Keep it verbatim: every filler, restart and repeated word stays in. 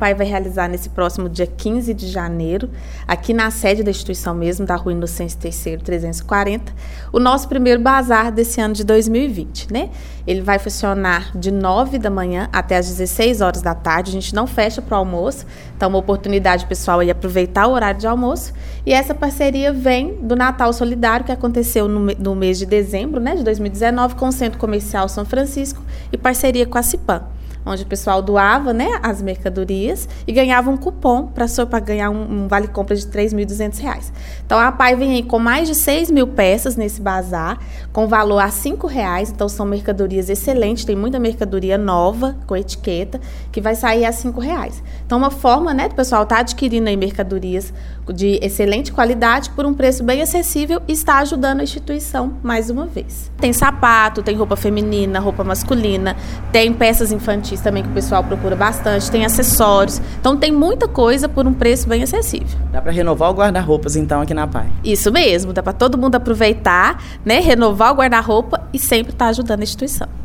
Pai vai realizar nesse próximo dia quinze de janeiro, aqui na sede da instituição mesmo, da Rua Inocêncio terceiro, trezentos e quarenta, o nosso primeiro bazar desse ano de dois mil e vinte, né? Ele vai funcionar de nove da manhã até as dezesseis horas da tarde, a gente não fecha para o almoço, então uma oportunidade pessoal aí aproveitar o horário de almoço. E essa parceria vem do Natal Solidário, que aconteceu no, no mês de dezembro, né, de dois mil e dezenove, com o Centro Comercial São Francisco e parceria com a Cipan, onde o pessoal doava, né, as mercadorias e ganhava um cupom para ganhar um, um vale-compra de três mil e duzentos reais. Então, a Pai vem aí com mais de seis mil peças nesse bazar, com valor a cinco reais. Então, são mercadorias excelentes, tem muita mercadoria nova, com etiqueta, que vai sair a cinco reais. Então, uma forma, né, do pessoal estar tá adquirindo aí mercadorias de excelente qualidade por um preço bem acessível e está ajudando a instituição mais uma vez. Tem sapato, tem roupa feminina, roupa masculina, tem peças infantis também que o pessoal procura bastante, tem acessórios, então tem muita coisa por um preço bem acessível. Dá para renovar o guarda-roupas então aqui na Pai? Isso mesmo, dá para todo mundo aproveitar, né, renovar o guarda-roupa e sempre estar tá ajudando a instituição.